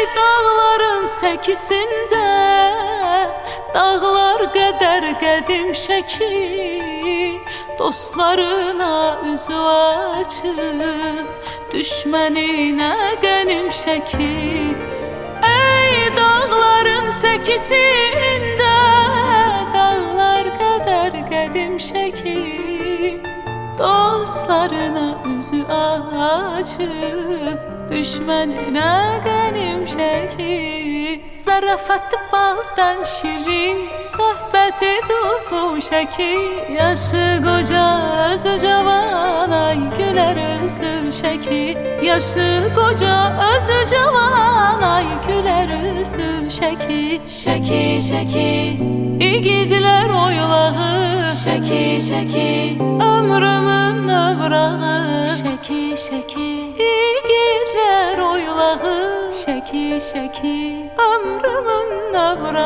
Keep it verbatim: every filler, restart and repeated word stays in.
dağların səkisində dağlar qədər qədim şəki, dostlarına üzü açıq, düşməninə qənim şəki. Ey dağların səkisində dağlar qədər qədim şəki, dostlarına üzü açıq, düşməninə qənim şəki. Zarafatı baldan şirin, söhbəti duzlu şəki. Yaşı qoca özü cavan, ay gülər özlü şəki. Yaşı qoca özü cavan, ay gülər özlü şəki. Şəki, şəki, igidlər oylağı. Şəki, şəki, ömrümün övrağı. Şəki, şəki, igidlər oylağı. Şəki, şəki, ömrümün övrağı.